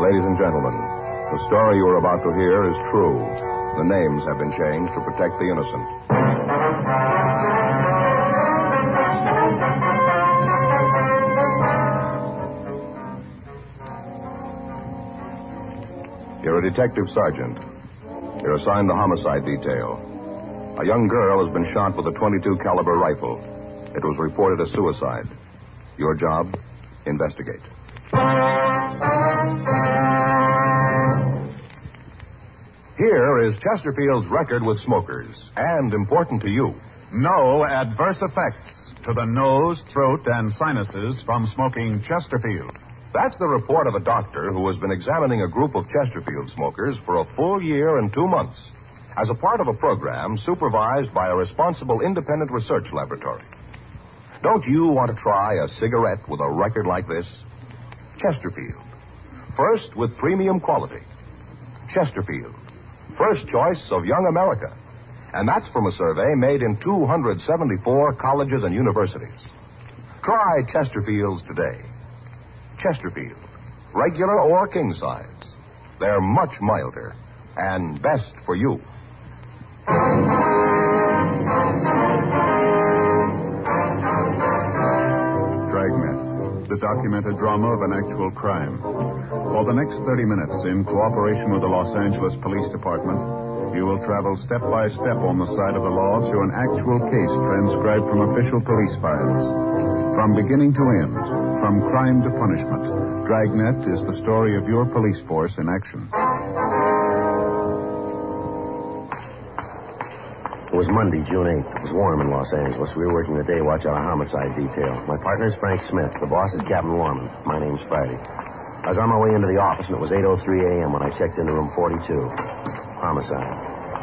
Ladies and gentlemen, the story you are about to hear is true. The names have been changed to protect the innocent. You're a detective sergeant. You're assigned the homicide detail. A young girl has been shot with a .22 caliber rifle. It was reported as suicide. Your job? Investigate. Here is Chesterfield's record with smokers, and important to you. No adverse effects to the nose, throat, and sinuses from smoking Chesterfield. That's the report of a doctor who has been examining a group of Chesterfield smokers for a full year and 2 months as a part of a program supervised by a responsible independent research laboratory. Don't you want to try a cigarette with a record like this? Chesterfield. First with premium quality. Chesterfield. First choice of young America. And that's from a survey made in 274 colleges and universities. Try Chesterfields today. Chesterfield. Regular or king size. They're much milder and best for you. Dragnet, the documented drama of an actual crime. For the next 30 minutes, in cooperation with the Los Angeles Police Department, you will travel step by step on the side of the law through an actual case transcribed from official police files. From beginning to end, from crime to punishment, Dragnet is the story of your police force in action. It was Monday, June 8th. It was warm in Los Angeles. We were working the day watch on a homicide detail. My partner is Frank Smith. The boss is Captain Lorman. My name's Friday. I was on my way into the office, and it was 8:03 a.m. when I checked into room 42. Homicide.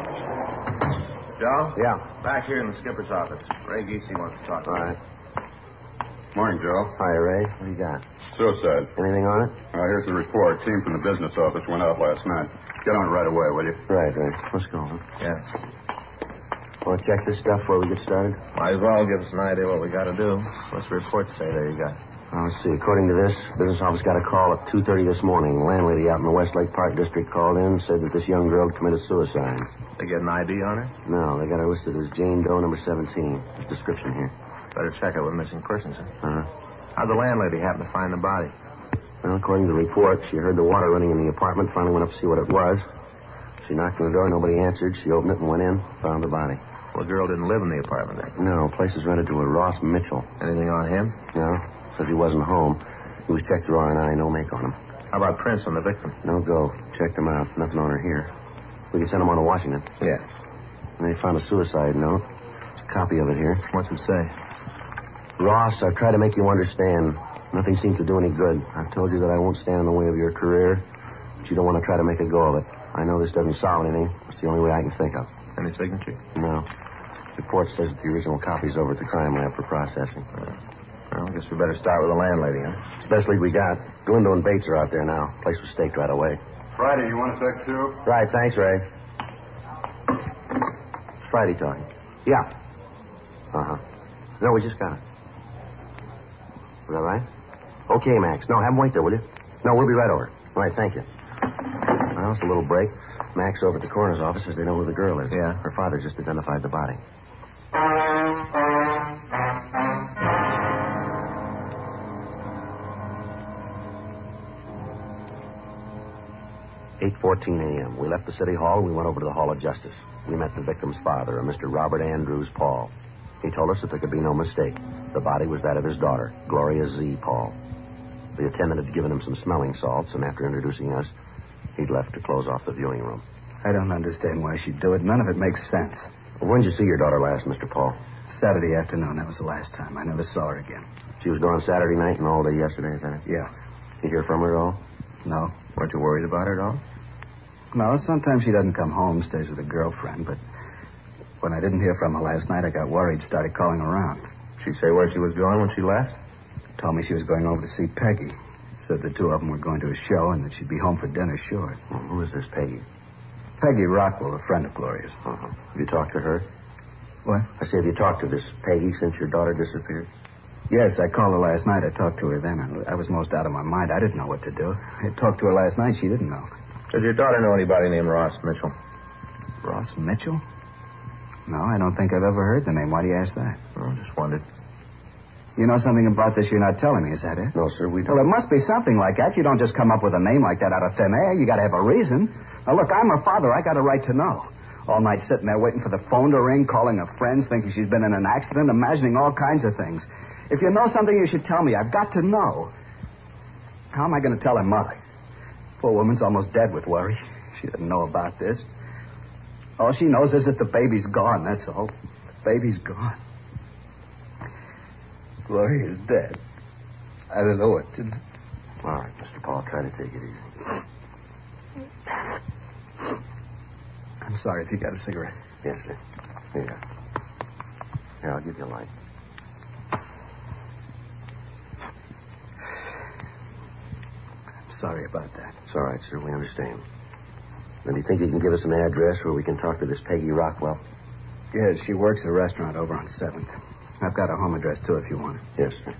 Joe? Yeah. Back here in the skipper's office. Ray Geesey wants to talk to All you. right. Morning, Joe. Hi, Ray. What do you got? Suicide. Anything on it? Here's the report. Team from the business office went out last night. Get on it right away, will you? Right. Let's go. Huh? Yeah. Want to check this stuff before we get started? Might as well give us an idea what we got to do. What's the report say there you got? Let's see. According to this, business office got a call at 2:30 this morning. The landlady out in the Westlake Park district called in and said that this young girl had committed suicide. They get an ID on her? No, they got her listed as Jane Doe, number 17. There's a description here. Better check it with missing persons. Uh-huh. How'd the landlady happen to find the body? Well, according to the report, she heard the water running in the apartment, finally went up to see what it was. She knocked on the door, nobody answered. She opened it and went in, found the body. Well, the girl didn't live in the apartment there. No, place is rented to a Ross Mitchell. Anything on him? No, says he wasn't home. He was checked through R&I, no make on him. How about prints on the victim? No go. Checked him out. Nothing on her here. We can send him on to Washington. Yeah. And they found a suicide note. There's a copy of it here. What's it say? Ross, I've tried to make you understand. Nothing seems to do any good. I've told you that I won't stand in the way of your career, but you don't want to try to make a go of it. I know this doesn't solve anything. It's the only way I can think of. Any signature? No. The report says that the original copy's over at the crime lab for processing. Well, I guess we better start with the landlady, huh? It's the best lead we got. Galindo and Bates are out there now. Place was staked right away. Friday, you want a sec, too? Right, thanks, Ray. It's Friday talking. Yeah. Uh-huh. No, we just got it. Is that right? Okay, Max. No, have him wait there, will you? No, we'll be right over. All right, thank you. Well, it's a little break. Max over at the coroner's office says they know who the girl is. Yeah. Her father just identified the body. 8:14 a.m. We left the city hall and we went over to the Hall of Justice. We met the victim's father, a Mr. Robert Andrews Paul. He told us that there could be no mistake. The body was that of his daughter, Gloria Z. Paul. The attendant had given him some smelling salts, and after introducing us, he'd left to close off the viewing room. I don't understand why she'd do it. None of it makes sense. Well, when did you see your daughter last, Mr. Paul? Saturday afternoon. That was the last time. I never saw her again. She was gone Saturday night and all day yesterday, is that it? Yeah. You hear from her at all? No. Weren't you worried about her at all? No, sometimes she doesn't come home, stays with a girlfriend, but when I didn't hear from her last night, I got worried, started calling around. She'd say where she was going when she left? Told me she was going over to see Peggy. Said the two of them were going to a show and that she'd be home for dinner short. Well, who is this Peggy? Peggy Rockwell, a friend of Gloria's. Uh-huh. Have you talked to her? What? I say, have you talked to this Peggy since your daughter disappeared? Yes, I called her last night. I talked to her then. I was most out of my mind. I didn't know what to do. I talked to her last night. She didn't know. Does your daughter know anybody named Ross Mitchell? Ross Mitchell? No, I don't think I've ever heard the name. Why do you ask that? Oh, just wondered. You know something about this you're not telling me, is that it? No, sir, we don't. Well, it must be something like that. You don't just come up with a name like that out of thin air. You got to have a reason. Now, look, I'm her father. I got a right to know. All night sitting there waiting for the phone to ring, calling her friends, thinking she's been in an accident, imagining all kinds of things. If you know something, you should tell me. I've got to know. How am I going to tell her mother? Poor woman's almost dead with worry. She doesn't know about this. All she knows is that the baby's gone, that's all. The baby's gone. Gloria is dead. I don't know what to do. All right, Mr. Paul, try to take it easy. I'm sorry if you got a cigarette. Yes, sir. Here. Here, I'll give you a light. I'm sorry about that. It's all right, sir. We understand. Now, do you think you can give us an address where we can talk to this Peggy Rockwell? Yes, she works at a restaurant over on 7th. I've got a home address, too, if you want it. Yes, sir.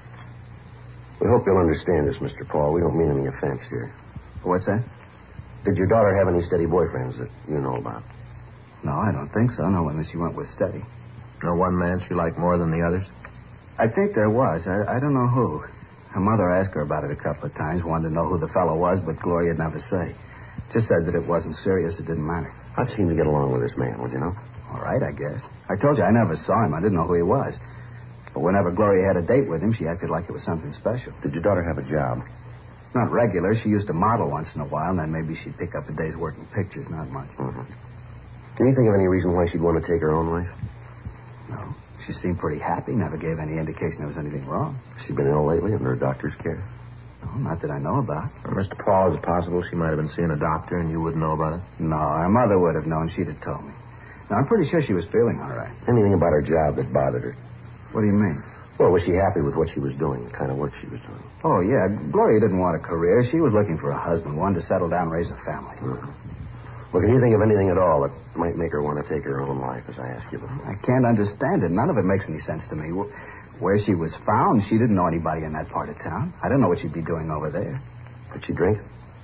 We hope you'll understand this, Mr. Paul. We don't mean any offense here. What's that? Did your daughter have any steady boyfriends that you know about? No, I don't think so. No one that she went with steady. No one man she liked more than the others? I think there was. I don't know who. Her mother asked her about it a couple of times, wanted to know who the fellow was, but Gloria'd never say. Just said that it wasn't serious, it didn't matter. How'd you seem to get along with this man, would you know? All right, I guess. I told you I never saw him. I didn't know who he was. But whenever Gloria had a date with him, she acted like it was something special. Did your daughter have a job? Not regular. She used to model once in a while, and then maybe she'd pick up a day's work in pictures, not much. Mm-hmm. Can you think of any reason why she'd want to take her own life? No. She seemed pretty happy, never gave any indication there was anything wrong. Has she been ill lately under a doctor's care? No, not that I know about. Mr. Paul, is it possible she might have been seeing a doctor and you wouldn't know about it? No, her mother would have known. She'd have told me. Now, I'm pretty sure she was feeling all right. Anything about her job that bothered her? What do you mean? Well, was she happy with what she was doing, the kind of work she was doing? Oh, yeah. Gloria didn't want a career. She was looking for a husband, one to settle down and raise a family. Mm-hmm. Well, can you think of anything at all that might make her want to take her own life, as I asked you before? I can't understand it. None of it makes any sense to me. Where she was found, she didn't know anybody in that part of town. I don't know what she'd be doing over there. Did she drink?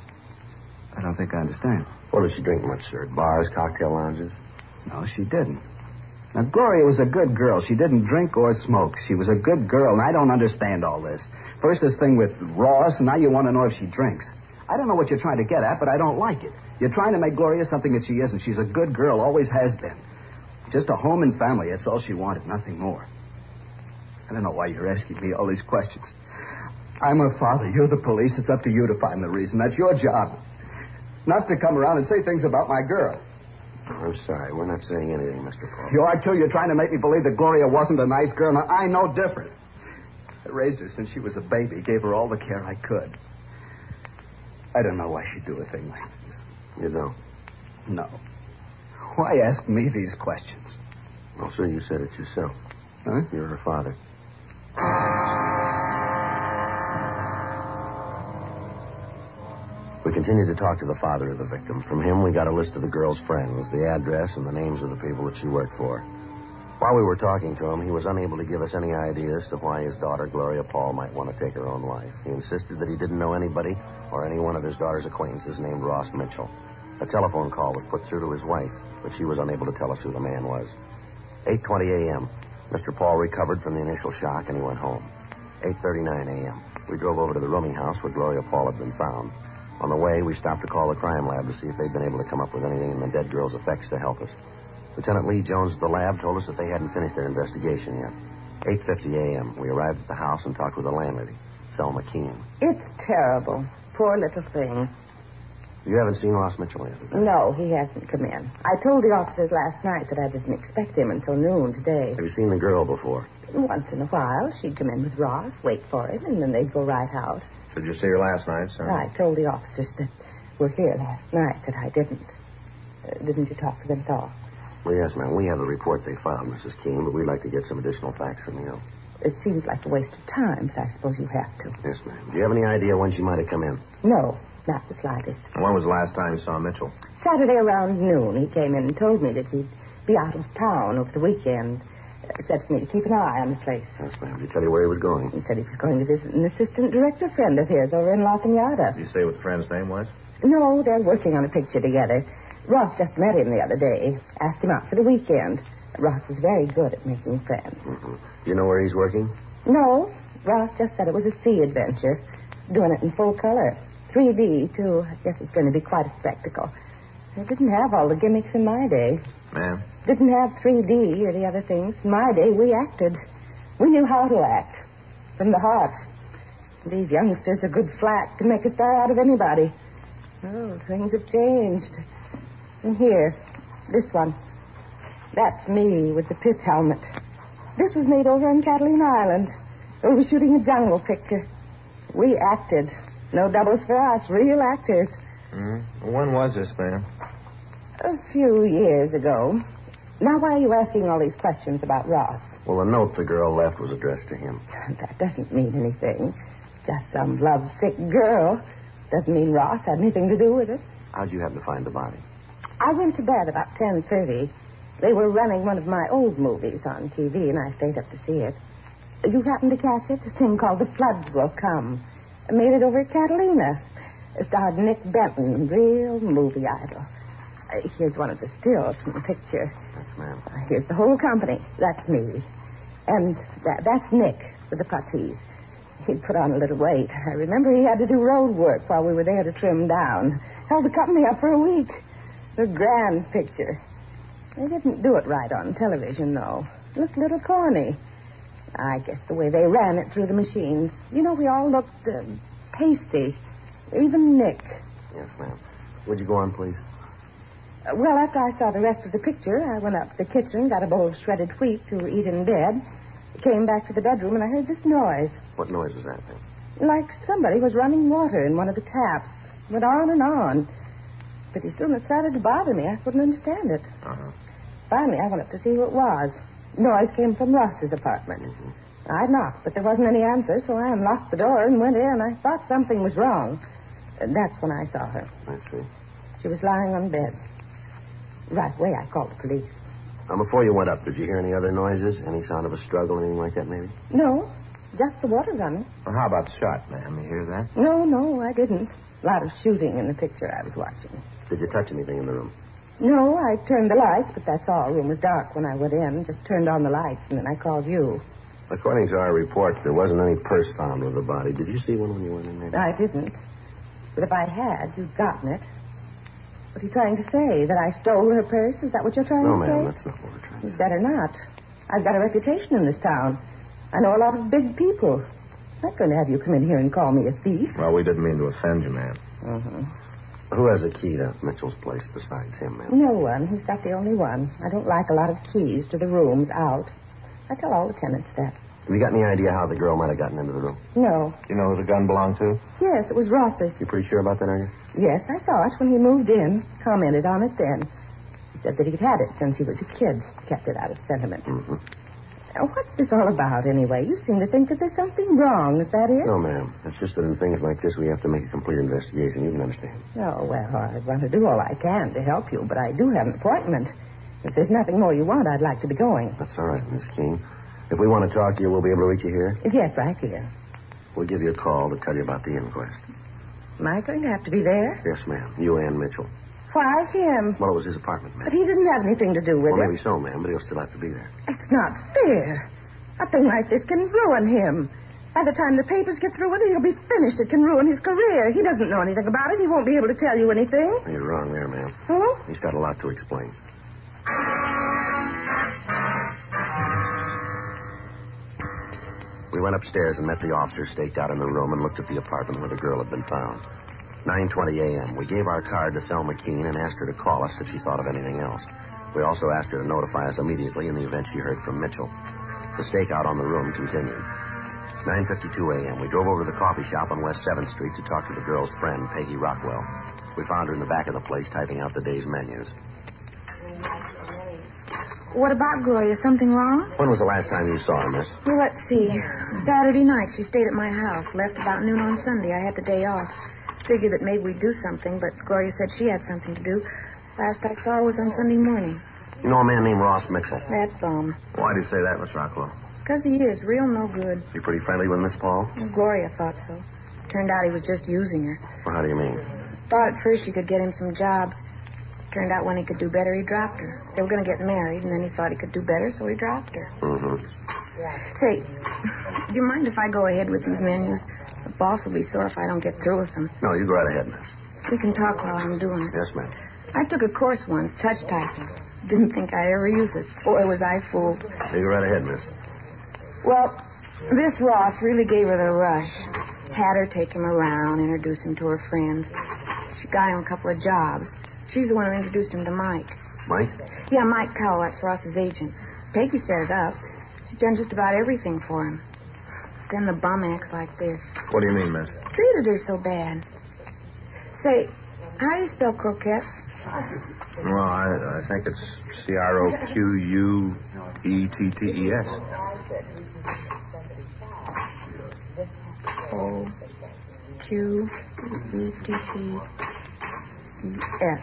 I don't think I understand. Well, did she drink much, sir? At bars, cocktail lounges? No, she didn't. Now, Gloria was a good girl. She didn't drink or smoke. She was a good girl, and I don't understand all this. First this thing with Ross, and now you want to know if she drinks. I don't know what you're trying to get at, but I don't like it. You're trying to make Gloria something that she isn't. She's a good girl, always has been. Just a home and family, that's all she wanted, nothing more. I don't know why you're asking me all these questions. I'm her father. You're the police. It's up to you to find the reason. That's your job. Not to come around and say things about my girl. I'm sorry. We're not saying anything, Mr. Paul. You are, too. You're trying to make me believe that Gloria wasn't a nice girl. Now, I know different. I raised her since she was a baby, gave her all the care I could. I don't know why she'd do a thing like this. You don't? No. Why ask me these questions? Well, sir, you said it yourself. Huh? You're her father. We continued to talk to the father of the victim. From him, we got a list of the girl's friends, the address, and the names of the people that she worked for. While we were talking to him, he was unable to give us any idea as to why his daughter, Gloria Paul, might want to take her own life. He insisted that he didn't know anybody or any one of his daughter's acquaintances named Ross Mitchell. A telephone call was put through to his wife, but she was unable to tell us who the man was. 8:20 a.m. Mr. Paul recovered from the initial shock, and he went home. 8:39 a.m. We drove over to the rooming house where Gloria Paul had been found. On the way, we stopped to call the crime lab to see if they'd been able to come up with anything in the dead girl's effects to help us. Lieutenant Lee Jones of the lab told us that they hadn't finished their investigation yet. 8:50 a.m. We arrived at the house and talked with the landlady, Thelma Keene. It's terrible. Poor little thing. You haven't seen Ross Mitchell yet, have you? No, he hasn't come in. I told the officers last night that I didn't expect him until noon today. Have you seen the girl before? Once in a while, she'd come in with Ross, wait for him, and then they'd go right out. Did you see her last night, sir? I told the officers that were here last night that I didn't. Didn't you talk to them at all? Well, yes, ma'am. We have the report they filed, Mrs. Keene, but we'd like to get some additional facts from you. It seems like a waste of time, but I suppose you have to. Yes, ma'am. Do you have any idea when she might have come in? No, not the slightest. When was the last time you saw Mitchell? Saturday around noon, he came in and told me that he'd be out of town over the weekend. Said for me to keep an eye on the place. Yes, ma'am. Did he tell you where he was going? He said he was going to visit an assistant director friend of his over in La Piñata. Did you say what the friend's name was? No, they're working on a picture together. Ross just met him the other day. Asked him out for the weekend. Ross is very good at making friends. Mm-hmm. Do you know where he's working? No, Ross just said it was a sea adventure. Doing it in full color. 3D, too. I guess it's going to be quite a spectacle. They didn't have all the gimmicks in my day. Ma'am? Didn't have 3D or the other things. In my day, we acted. We knew how to act. From the heart. These youngsters are good flack. Can make a star out of anybody. Oh, things have changed. And here, this one. That's me with the pith helmet. This was made over on Catalina Island. We were shooting a jungle picture. We acted. No doubles for us. Real actors. Mm-hmm. When was this, ma'am? A few years ago. Now, why are you asking all these questions about Ross? Well, the note the girl left was addressed to him. That doesn't mean anything. Just some lovesick girl. Doesn't mean Ross had anything to do with it. How'd you happen to find the body? I went to bed about 10:30. They were running one of my old movies on TV, and I stayed up to see it. You happened to catch it? A thing called The Floods Will Come. I made it over at Catalina. It starred Nick Benton, real movie idol. Here's one of the stills from the picture. Yes, ma'am. Here's the whole company. That's me. And that's Nick with the puttees. He'd put on a little weight. I remember he had to do road work while we were there to trim down. Held the company up for a week. A grand picture. They didn't do it right on television, though. Looked a little corny. I guess the way they ran it through the machines. You know, we all looked pasty. Even Nick. Yes, ma'am. Would you go on, please? Well, after I saw the rest of the picture, I went up to the kitchen, got a bowl of shredded wheat to eat in bed, came back to the bedroom, and I heard this noise. What noise was that, then? Like somebody was running water in one of the taps. Went on and on. Pretty soon it started to bother me. I couldn't understand it. Uh-huh. Finally, I went up to see who it was. Noise came from Ross's apartment. Mm-hmm. I knocked, but there wasn't any answer, so I unlocked the door and went in. I thought something was wrong. That's when I saw her. I see. She was lying on bed. Right away, I called the police. Now, before you went up, did you hear any other noises? Any sound of a struggle, anything like that, maybe? No, just the water running. Well, how about the shot, ma'am? You hear that? No, I didn't. A lot of shooting in the picture I was watching. Did you touch anything in the room? No, I turned the lights, but that's all. The room was dark when I went in. Just turned on the lights, and then I called you. According to our report, there wasn't any purse found with the body. Did you see one when you went in there? I didn't. But if I had, you'd gotten it. What are you trying to say? That I stole her purse? Is that what you're trying No, to say? ma'am, that's not what we're trying to You'd say. better not. I've got a reputation in this town. I know a lot of big people. I'm not going to have you come in here and call me a thief. Well, we didn't mean to offend you, ma'am. Who has a key to Mitchell's place besides him, ma'am? No one. He's got the only one. I don't like a lot of keys to the rooms out. I tell all the tenants that. Have you got any idea how the girl might have gotten into the room? No. You know who the gun belonged to? Yes, it was Ross's. You pretty sure about that, are you? Yes, I saw it when he moved in. Commented on it then. He said that he'd had it since he was a kid. Kept it out of sentiment. Mm-hmm. Now, what's this all about, anyway? You seem to think that there's something wrong. Is that it? No, ma'am. It's just that in things like this, we have to make a complete investigation. You can understand. Oh, well, I want to do all I can to help you, but I do have an appointment. If there's nothing more you want, I'd like to be going. That's all right, Miss Keene. If we want to talk to you, we'll be able to reach you here. Yes, right here. We'll give you a call to tell you about the inquest. Am I going to have to be there? Yes, ma'am. You and Mitchell. Why him? Well, it was his apartment, But ma'am. he didn't have anything to do with Well, it. maybe so, ma'am, but he'll still have to be there. It's not fair. A thing like this can ruin him. By the time the papers get through with it, he'll be finished. It can ruin his career. He doesn't know anything about it. He won't be able to tell you anything. You're wrong there, ma'am. Huh? He's got a lot to explain. We went upstairs and met the officer staked out in the room and looked at the apartment where the girl had been found. 9:20 a.m. We gave our card to Thelma Keene and asked her to call us if she thought of anything else. We also asked her to notify us immediately in the event she heard from Mitchell. The stakeout on the room continued. 9:52 a.m. We drove over to the coffee shop on West 7th Street to talk to the girl's friend, Peggy Rockwell. We found her in the back of the place typing out the day's menus. What about Gloria? Something wrong? When was the last time you saw her, miss? Well, let's see. Saturday night, she stayed at my house. Left about noon on Sunday. I had the day off. Figured that maybe we'd do something, but Gloria said she had something to do. Last I saw her was on Sunday morning. You know a man named Ross Mitchell? That bum. Why do you say that, Miss Rockwell? Because he is real no good. You pretty friendly with Miss Paul? Well, Gloria thought so. Turned out he was just using her. Well, how do you mean? Thought at first she could get him some jobs. Turned out when he could do better, he dropped her. They were going to get married, and then he thought he could do better, so he dropped her. Mm-hmm. Say, do you mind if I go ahead with these menus? The boss will be sore if I don't get through with them. No, you go right ahead, miss. We can talk while I'm doing it. Yes, ma'am. I took a course once, touch typing. Didn't think I'd ever use it. Boy, was I fooled. You go right ahead, miss. Well, this Ross really gave her the rush. Had her take him around, introduce him to her friends. She got him a couple of jobs. She's the one who introduced him to Mike. Mike? Yeah, Mike Cowell, that's Ross's agent. Peggy set it up. She's done just about everything for him. Then the bum acts like this. What do you mean, miss? Treated her so bad. Say, how do you spell croquettes? Well, I think it's Croquettes. O-Q-E-T-T-E-S.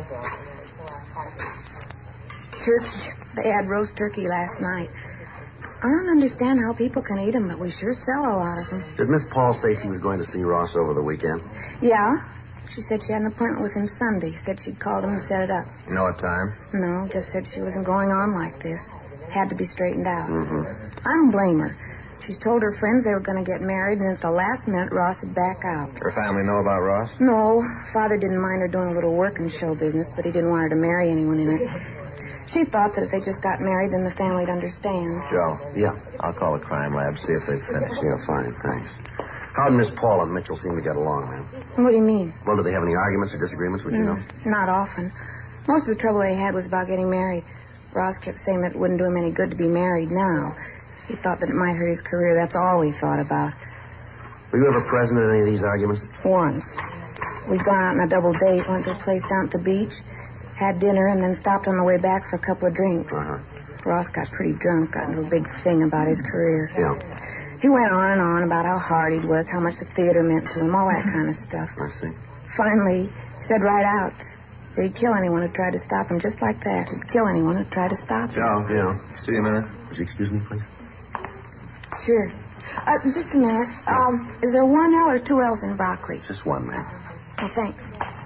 Turkey. They had roast turkey last night. I don't understand how people can eat them, but we sure sell a lot of them. Did Miss Paul say she was going to see Ross over the weekend? Yeah. She said she had an appointment with him Sunday. Said she'd called him and set it up. You know what time? No, just said she wasn't going on like this. Had to be straightened out. Mm-hmm. I don't blame her. She's told her friends they were going to get married, and at the last minute, Ross would back out. Her family know about Ross? No. Father didn't mind her doing a little work in show business, but he didn't want her to marry anyone in it. She thought that if they just got married, then the family'd understand. Joe. Yeah. I'll call the crime lab, see if they've finished. Yeah, fine, thanks. How did Miss Paul and Mitchell seem to get along, ma'am? What do you mean? Well, did they have any arguments or disagreements, would you know? Not often. Most of the trouble they had was about getting married. Ross kept saying that it wouldn't do him any good to be married now. He thought that it might hurt his career. That's all he thought about. Were you ever present at any of these arguments? Once. We'd gone out on a double date, went to a place down at the beach, had dinner, and then stopped on the way back for a couple of drinks. Uh-huh. Ross got pretty drunk, got into a big thing about his career. Yeah. He went on and on about how hard he'd worked, how much the theater meant to him, all that kind of stuff. I see. Finally, he said right out that he'd kill anyone who tried to stop him, just like that. He'd kill anyone who tried to stop him. Joe. Yeah. See you a minute. Would you excuse me, please? Sure. Just a minute. Is there one L or two L's in broccoli? Just one, ma'am. Oh, thanks.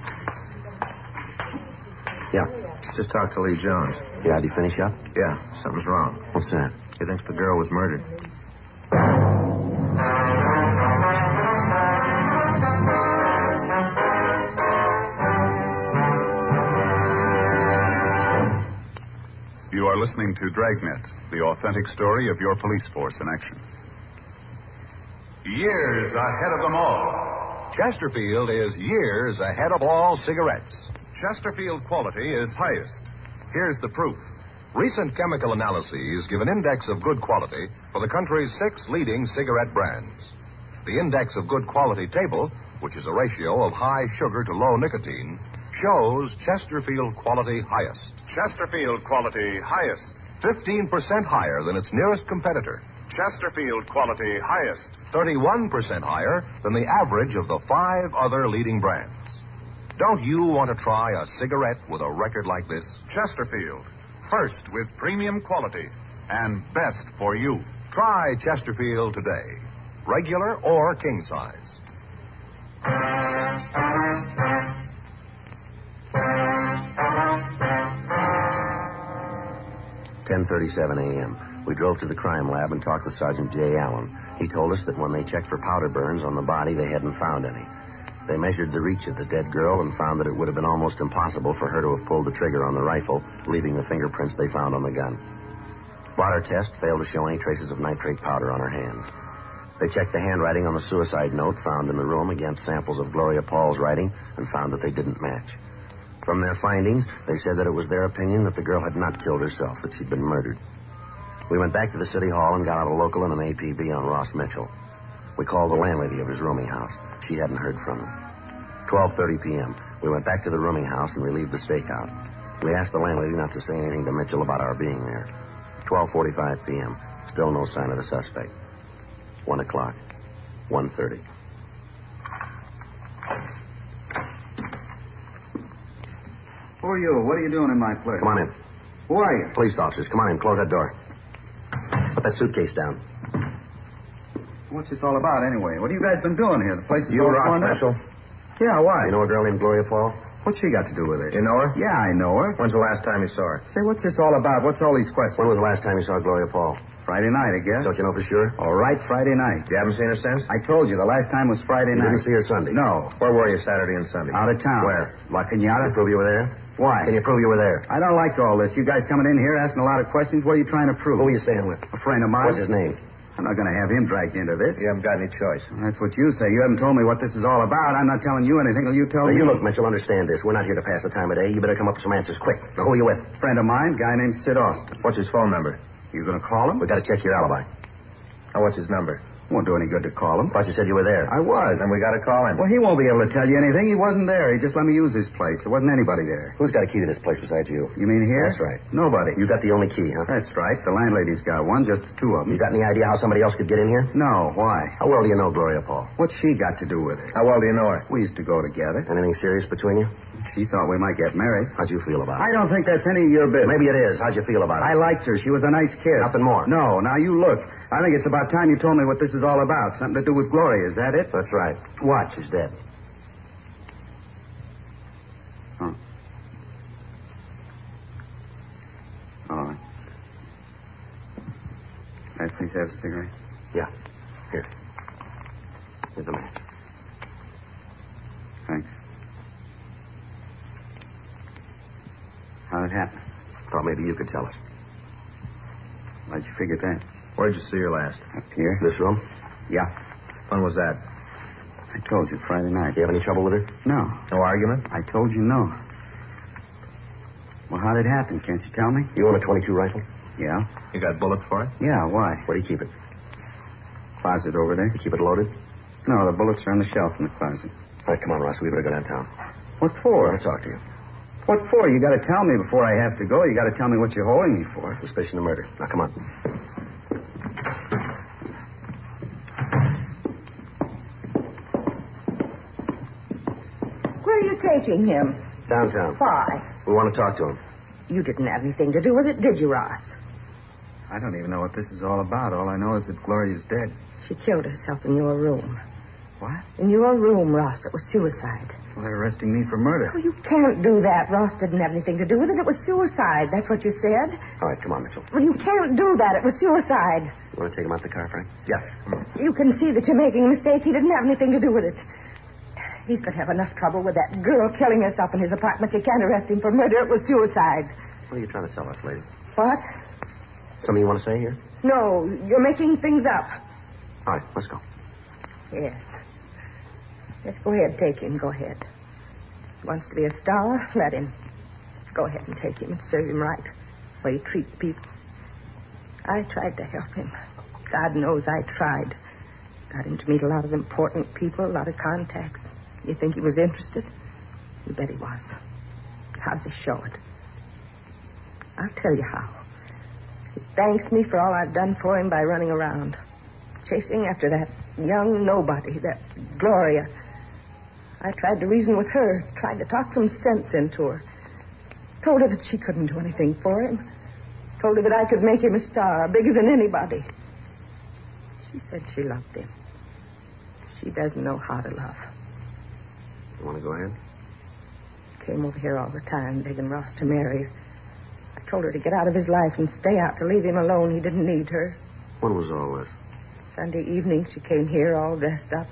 Yeah. Just talk to Lee Jones. Yeah, did he finish up? Yeah, something's wrong. What's that? He thinks the girl was murdered. You are listening to Dragnet, the authentic story of your police force in action. Years ahead of them all. Chesterfield is years ahead of all cigarettes. Chesterfield quality is highest. Here's the proof. Recent chemical analyses give an index of good quality for the country's 6 leading cigarette brands. The index of good quality table, which is a ratio of high sugar to low nicotine, shows Chesterfield quality highest. Chesterfield quality highest. 15% higher than its nearest competitor. Chesterfield quality highest. 31% higher than the average of the 5 other leading brands. Don't you want to try a cigarette with a record like this? Chesterfield. First with premium quality and best for you. Try Chesterfield today. Regular or king size. "10:37 a.m. We drove to the crime lab and talked with Sergeant J. Allen. He told us that when they checked for powder burns on the body, they hadn't found any. They measured the reach of the dead girl and found that it would have been almost impossible for her to have pulled the trigger on the rifle, leaving the fingerprints they found on the gun. Blotter test failed to show any traces of nitrate powder on her hands. They checked the handwriting on the suicide note found in the room against samples of Gloria Paul's writing and found that they didn't match. From their findings, they said that it was their opinion that the girl had not killed herself, that she'd been murdered. We went back to the city hall and got out a local and an APB on Ross Mitchell. We called the landlady of his rooming house. She hadn't heard from him. 12:30 p.m. We went back to the rooming house and relieved the stakeout. We asked the landlady not to say anything to Mitchell about our being there. 12:45 p.m. Still no sign of the suspect. 1 o'clock. 1:30. Who are you? What are you doing in my place? Come on in. Who are you? Police officers. Come on in. Close that door. Put that suitcase down. What's this all about, anyway? What have you guys been doing here? The place is You all Ross torn up. Mitchell? Yeah, why? You know a girl named Gloria Paul? What's she got to do with it? You know her? Yeah, I know her. When's the last time you saw her? Say, what's this all about? What's all these questions? When was the last time you saw Gloria Paul? Friday night, I guess. Don't you know for sure? All right, Friday night. You haven't seen her since? I told you, the last time was Friday You night. didn't see her Sunday? No. Where were you Saturday and Sunday? Out of town. Where? La Can you Cañada. prove you were there? Why? Can you prove you were there? I don't like all this. You guys coming in here asking a lot of questions. What are you trying to prove? Who are you staying with? A friend of mine. What's his name? I'm not going to have him dragged into this. You haven't got any choice. That's what you say. You haven't told me what this is all about. I'm not telling you anything till you tell Now, me. you look, Mitchell, understand this. We're not here to pass the time of day. You better come up with some answers quick. Now, who are you with? Friend of mine, guy named Sid Austin. What's his phone number? You going to call him? We got to check your alibi. Now, what's his number? Won't do any good to call him. Thought you said you were there. I was. Then we got to call him. Well, he won't be able to tell you anything. He wasn't there. He just let me use his place. There wasn't anybody there. Who's got a key to this place besides you? You mean here? That's right. Nobody. You got the only key, huh? That's right. The landlady's got one, just the two of them. You got any idea how somebody else could get in here? No, why? How well do you know Gloria Paul? What's she got to do with it? How well do you know her? We used to go together. Anything serious between you? She thought we might get married. How'd you feel about it? I don't think that's any of your business. Maybe it is. How'd you feel about it? I liked her. She was a nice kid. Nothing more? No. Now, you look. I think it's about time you told me what this is all about. Something to do with Gloria. Is that it? That's right. What? She's dead. Oh. All right. May I please have a cigarette? Yeah. Here. Here's the match. Thanks. How'd it happen? Thought maybe you could tell us. Why'd you figure that? Where'd you see her last? Up here? This room? Yeah. When was that? I told you, Friday night. You have any trouble with her? No. No argument? I told you no. Well, how'd it happen? Can't you tell me? You own a .22 rifle? Yeah. You got bullets for it? Yeah, why? Where do you keep it? Closet over there. You keep it loaded? No, the bullets are on the shelf in the closet. All right, come on, Ross. We better go downtown. What I for? want to talk to you. What for? You got to tell me before I have to go. You got to tell me what you're holding me for. Suspicion of murder. Now, come on. Where are you taking him? Downtown. Why? We want to talk to him. You didn't have anything to do with it, did you, Ross? I don't even know what this is all about. All I know is that Gloria's dead. She killed herself in your room. What? In your room, Ross. It was suicide. Well, they're arresting me for murder. Oh, you can't do that. Ross didn't have anything to do with it. It was suicide. That's what you said. All right, come on, Mitchell. Well, you can't do that. It was suicide. You want to take him out the car, Frank? Yeah. You can see that you're making a mistake. He didn't have anything to do with it. He's going to have enough trouble with that girl killing herself in his apartment. You can't arrest him for murder. It was suicide. What are you trying to tell us, lady? What? Something you want to say here? No, you're making things up. All right, let's go. Yes. Yes, go ahead. Take him. Go ahead. He wants to be a star. Let him. Go ahead and take him and serve him right. The way you treat people. I tried to help him. God knows I tried. Got him to meet a lot of important people, a lot of contacts. You think he was interested? You bet he was. How does he show it? I'll tell you how. He thanks me for all I've done for him by running around. Chasing after that young nobody, that Gloria. I tried to reason with her, tried to talk some sense into her. Told her that she couldn't do anything for him. Told her that I could make him a star, bigger than anybody. She said she loved him. She doesn't know how to love. You want to go ahead? Came over here all the time, begging Ross to marry her. I told her to get out of his life and stay out, to leave him alone. He didn't need her. When was all this? Sunday evening, she came here all dressed up.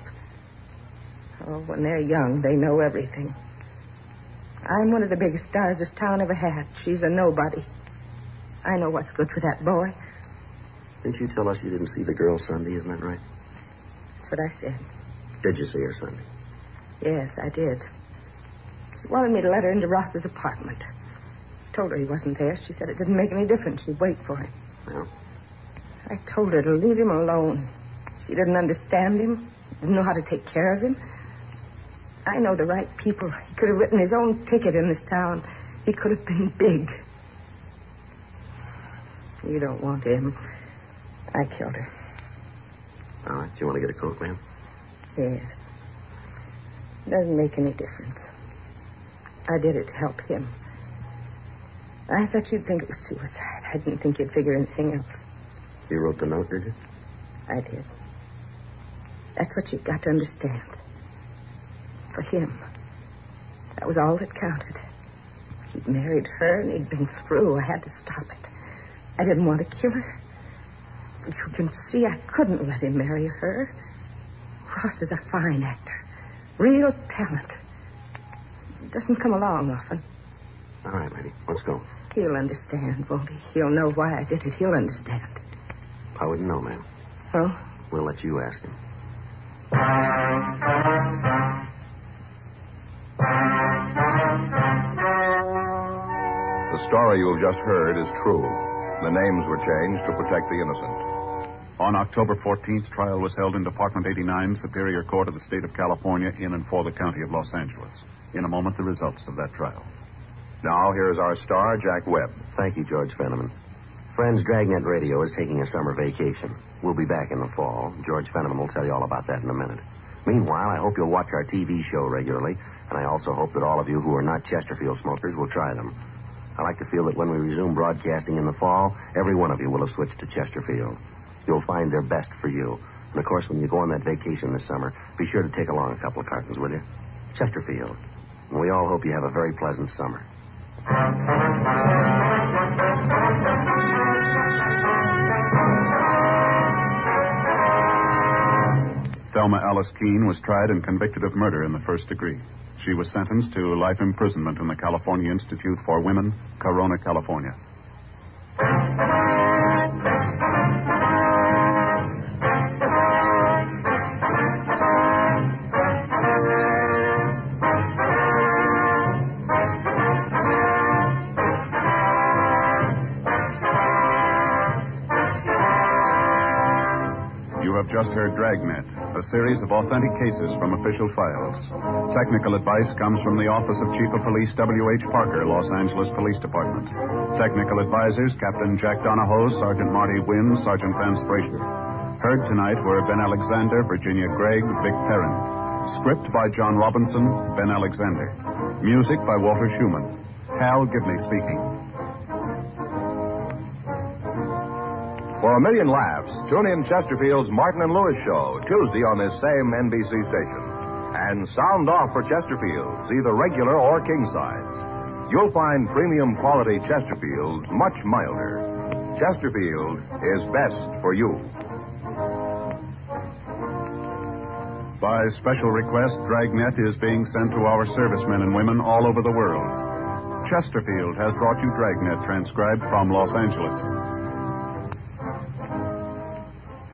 Oh, when they're young, they know everything. I'm one of the biggest stars this town ever had. She's a nobody. I know what's good for that boy. Didn't you tell us you didn't see the girl Sunday? Isn't that right? That's what I said. Did you see her Sunday? Yes, I did. She wanted me to let her into Ross's apartment. Told her he wasn't there. She said it didn't make any difference. She'd wait for him. Well? I told her to leave him alone. She didn't understand him. Didn't know how to take care of him. I know the right people. He could have written his own ticket in this town. He could have been big. You don't want him. I killed her. All right. Do you want to get a coat, ma'am? Yes. Doesn't make any difference. I did it to help him. I thought you'd think it was suicide. I didn't think you'd figure anything else. You wrote the note, did you? I did. That's what you've got to understand. For him, that was all that counted. He'd married her and he'd been through. I had to stop it. I didn't want to kill her. You can see I couldn't let him marry her. Ross is a fine actor. Real talent. He doesn't come along often. All right, lady. Let's go. He'll understand, won't he? He'll know why I did it. He'll understand. I wouldn't know, ma'am. Oh? We'll let you ask him. The story you have just heard is true. The names were changed to protect the innocent. On October 14th, trial was held in Department 89, Superior Court of the State of California, in and for the County of Los Angeles. In a moment, the results of that trial. Now, here's our star, Jack Webb. Thank you, George Fenneman. Friends, Dragnet Radio is taking a summer vacation. We'll be back in the fall. George Fenneman will tell you all about that in a minute. Meanwhile, I hope you'll watch our TV show regularly, and I also hope that all of you who are not Chesterfield smokers will try them. I like to feel that when we resume broadcasting in the fall, every one of you will have switched to Chesterfield. You'll find their best for you. And, of course, when you go on that vacation this summer, be sure to take along a couple of cartons, will you? Chesterfield. And we all hope you have a very pleasant summer. Thelma Alice Keene was tried and convicted of murder in the first degree. She was sentenced to life imprisonment in the California Institute for Women, Corona, California. You have just heard Dragnet, a series of authentic cases from official files. Technical advice comes from the Office of Chief of Police W.H. Parker, Los Angeles Police Department. Technical advisors, Captain Jack Donahoe, Sergeant Marty Wynn, Sergeant Vance Frazier. Heard tonight were Ben Alexander, Virginia Gregg, Vic Perrin. Script by John Robinson, Ben Alexander. Music by Walter Schumann. Hal Gibney speaking. For a million laughs, tune in Chesterfield's Martin and Lewis show, Tuesday on this same NBC station. And sound off for Chesterfields, either regular or king size. You'll find premium quality Chesterfields much milder. Chesterfield is best for you. By special request, Dragnet is being sent to our servicemen and women all over the world. Chesterfield has brought you Dragnet, transcribed from Los Angeles.